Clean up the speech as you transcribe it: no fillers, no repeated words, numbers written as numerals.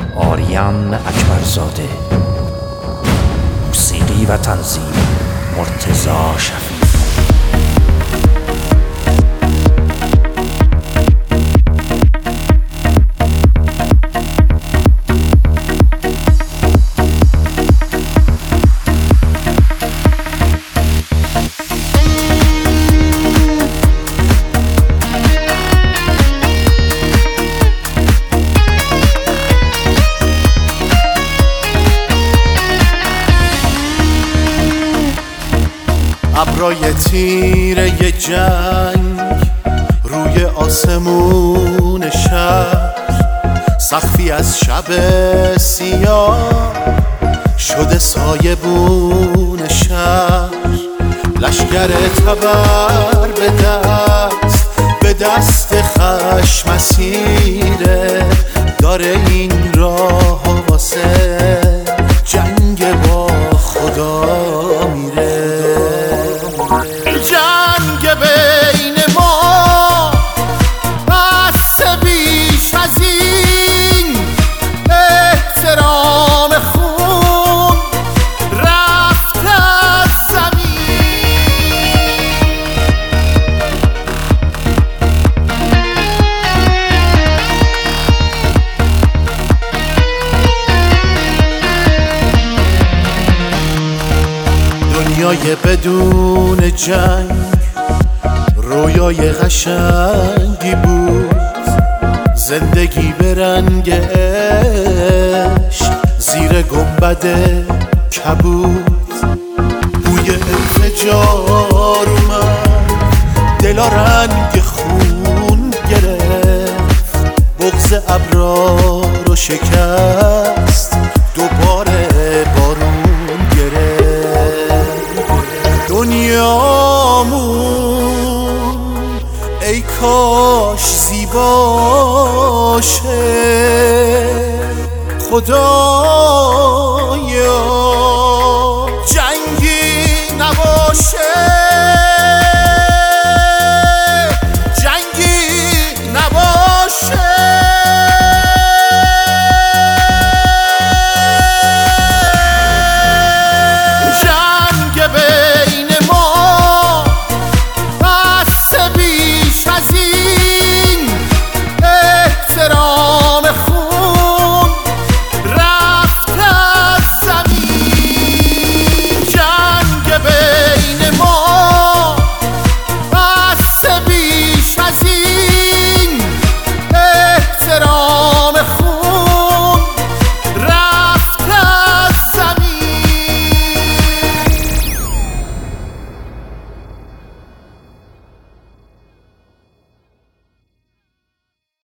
آریان اکبرزاده. موسیقی و تنظیم مرتضی شفیع. ابرای تیره جنگ روی آسمون شهر، سقفی از شب سیاه شده سایبون شهر. لشگر تبر به دست خشم اسیره، داره این راه واسه جنگ با خدا میره. جنگ بین ما بس بیش از این، احترام خون رفت از زمین. دنیای بدون جنگ رویای قشنگی بود، زندگی به رنگ عشق زیر گنبد کبود. بوی انفجار اومد، دلا رنگ خون گرفت، بغض ابرا رو شکست، دوباره بارون گرفت. دنیامون ای کاش زیبا شه، خدا